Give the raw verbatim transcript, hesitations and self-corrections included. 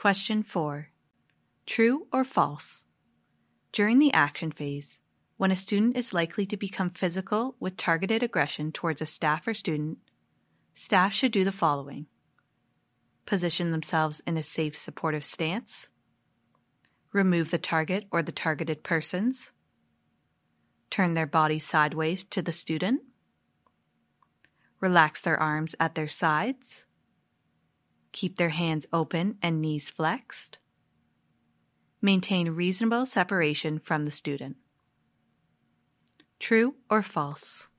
Question four. True or false? During the action phase, when a student is likely to become physical with targeted aggression towards a staff or student, staff should do the following: position themselves in a safe, supportive stance, remove the target or the targeted persons, turn their body sideways to the student, relax their arms at their sides, keep their hands open and knees flexed, maintain reasonable separation from the student. True or false?